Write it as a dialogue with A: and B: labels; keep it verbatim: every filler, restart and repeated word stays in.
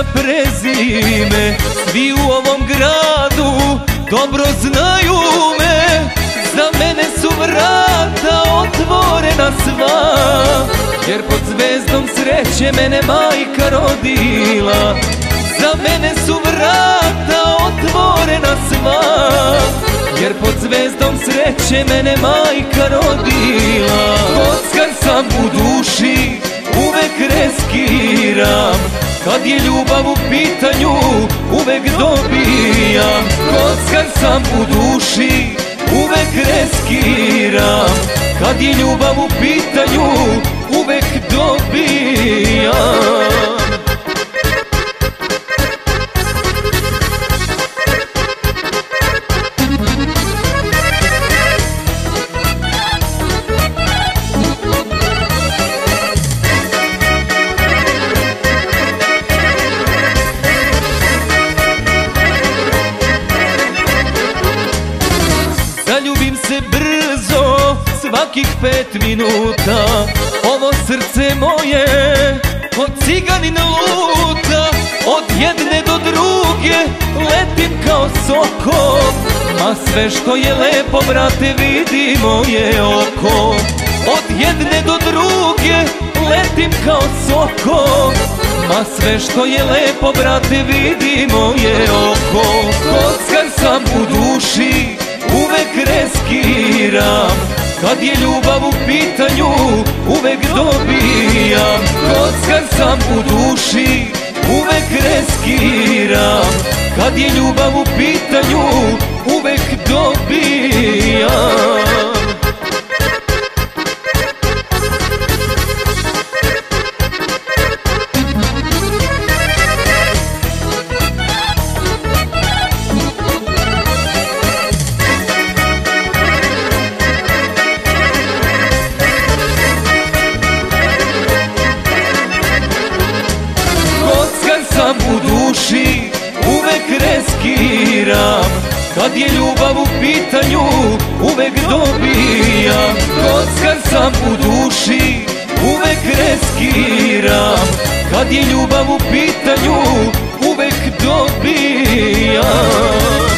A: na prezime, svi u ovom gradu dobro znaju me. Za mene su vrata otvorena sva, jer pod zvezdom sreće mene majka rodila. Za mene su vrata otvorena sva, jer pod zvezdom sreće mene majka rodila. Kockar sam u duši, uvek reskiram, kad je ljubav u pitanju uvek dobijam. Kockar sam u duši, uvek reskiram, kad je ljubav u pitanju uvek dobijam. Zaljubim se brzo, svakih pet minuta, ovo srce moje od ciganin luta. Od jedne do druge letim kao soko, a sve što je lepo, brate, vidi moje oko. Od jedne do druge letim kao soko, a sve što je lepo, brate, vidi moje oko. Kockar sam u duši, uvek reskiram, kad je ljubav u pitanju uvek dobijam. Kockar sam u duši, uvek reskiram, kad je ljubav u pitanju uvek dobijam. Sam u duši, uvek reskiram, kad je ljubav u pitanju uvek dobijam. Kockar sam u duši, uvek reskiram, kad je ljubav u pitanju uvek dobijam.